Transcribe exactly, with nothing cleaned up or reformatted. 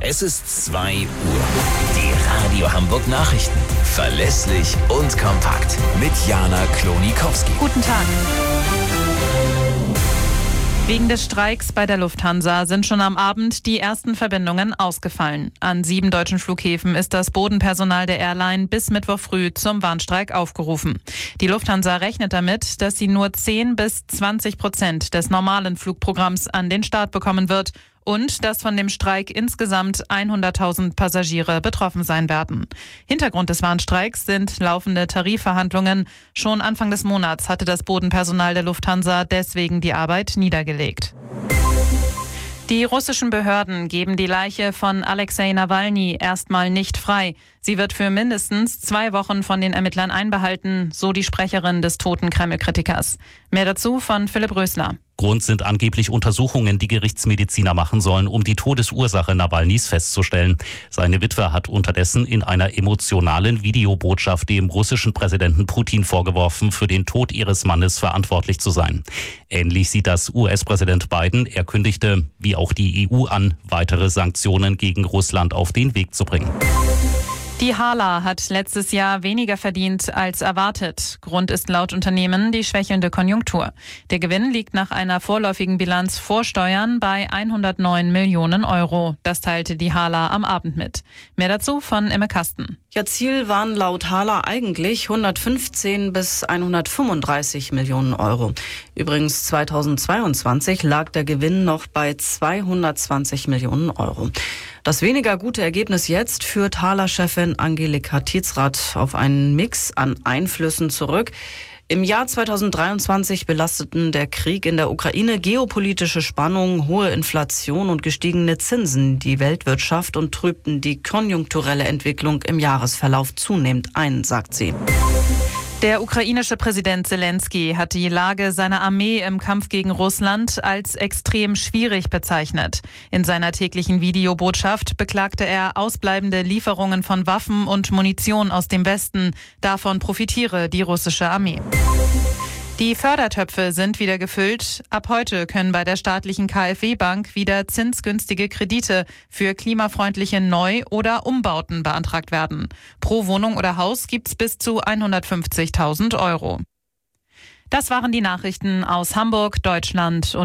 Es ist zwei Uhr. Die Radio Hamburg Nachrichten. Verlässlich und kompakt. Mit Jana Klonikowski. Guten Tag. Wegen des Streiks bei der Lufthansa sind schon am Abend die ersten Verbindungen ausgefallen. An sieben deutschen Flughäfen ist das Bodenpersonal der Airline bis Mittwoch früh zum Warnstreik aufgerufen. Die Lufthansa rechnet damit, dass sie nur zehn bis zwanzig Prozent des normalen Flugprogramms an den Start bekommen wird und dass von dem Streik insgesamt hunderttausend Passagiere betroffen sein werden. Hintergrund des Warnstreiks sind laufende Tarifverhandlungen. Schon Anfang des Monats hatte das Bodenpersonal der Lufthansa deswegen die Arbeit niedergelegt. Die russischen Behörden geben die Leiche von Alexei Nawalny erstmal nicht frei. Sie wird für mindestens zwei Wochen von den Ermittlern einbehalten, so die Sprecherin des toten Kreml-Kritikers. Mehr dazu von Philipp Rösler. Grund sind angeblich Untersuchungen, die Gerichtsmediziner machen sollen, um die Todesursache Nawalnys festzustellen. Seine Witwe hat unterdessen in einer emotionalen Videobotschaft dem russischen Präsidenten Putin vorgeworfen, für den Tod ihres Mannes verantwortlich zu sein. Ähnlich sieht das U S-Präsident Biden. Er kündigte, wie auch die E U an, weitere Sanktionen gegen Russland auf den Weg zu bringen. Die Hala hat letztes Jahr weniger verdient als erwartet. Grund ist laut Unternehmen die schwächelnde Konjunktur. Der Gewinn liegt nach einer vorläufigen Bilanz vor Steuern bei hundertneun Millionen Euro. Das teilte die Hala am Abend mit. Mehr dazu von Imme Kasten. Ja, Ziel waren laut Hala eigentlich hundertfünfzehn bis hundertfünfunddreißig Millionen Euro. Übrigens zweitausendzweiundzwanzig lag der Gewinn noch bei zweihundertzwanzig Millionen Euro. Das weniger gute Ergebnis jetzt führt Hala-Chefin Angelika Titzrath auf einen Mix an Einflüssen zurück. Im Jahr zweitausenddreiundzwanzig belasteten der Krieg in der Ukraine, geopolitische Spannungen, hohe Inflation und gestiegene Zinsen die Weltwirtschaft und trübten die konjunkturelle Entwicklung im Jahresverlauf zunehmend ein, sagt sie. Der ukrainische Präsident Zelensky hat die Lage seiner Armee im Kampf gegen Russland als extrem schwierig bezeichnet. In seiner täglichen Videobotschaft beklagte er ausbleibende Lieferungen von Waffen und Munition aus dem Westen. Davon profitiere die russische Armee. Die Fördertöpfe sind wieder gefüllt. Ab heute können bei der staatlichen KfW-Bank wieder zinsgünstige Kredite für klimafreundliche Neu- oder Umbauten beantragt werden. Pro Wohnung oder Haus gibt's bis zu hundertfünfzigtausend Euro. Das waren die Nachrichten aus Hamburg, Deutschland und